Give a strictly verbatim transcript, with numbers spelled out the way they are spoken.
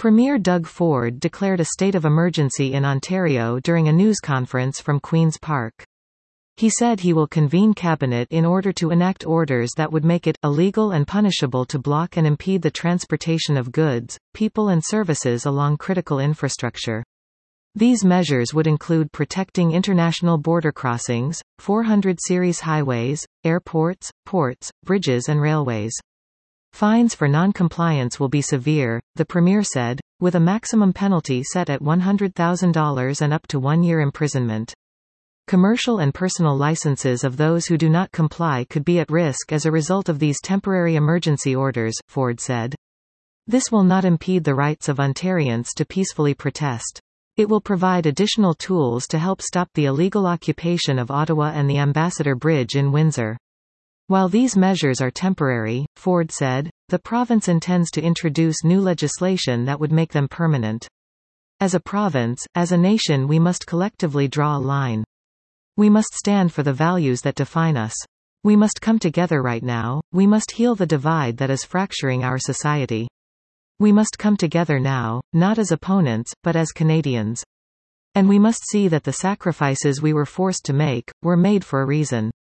Premier Doug Ford declared a state of emergency in Ontario during a news conference from Queen's Park. He said he will convene cabinet in order to enact orders that would make it illegal and punishable to block and impede the transportation of goods, people and services along critical infrastructure. These measures would include protecting international border crossings, four hundred series highways, airports, ports, bridges and railways. Fines for non-compliance will be severe, the Premier said, with a maximum penalty set at one hundred thousand dollars and up to one year imprisonment. Commercial and personal licenses of those who do not comply could be at risk as a result of these temporary emergency orders, Ford said. This will not impede the rights of Ontarians to peacefully protest. It will provide additional tools to help stop the illegal occupation of Ottawa and the Ambassador Bridge in Windsor. While these measures are temporary, Ford said, the province intends to introduce new legislation that would make them permanent. As a province, as a nation, we must collectively draw a line. We must stand for the values that define us. We must come together right now, we must heal the divide that is fracturing our society. We must come together now, not as opponents, but as Canadians. And we must see that the sacrifices we were forced to make, were made for a reason.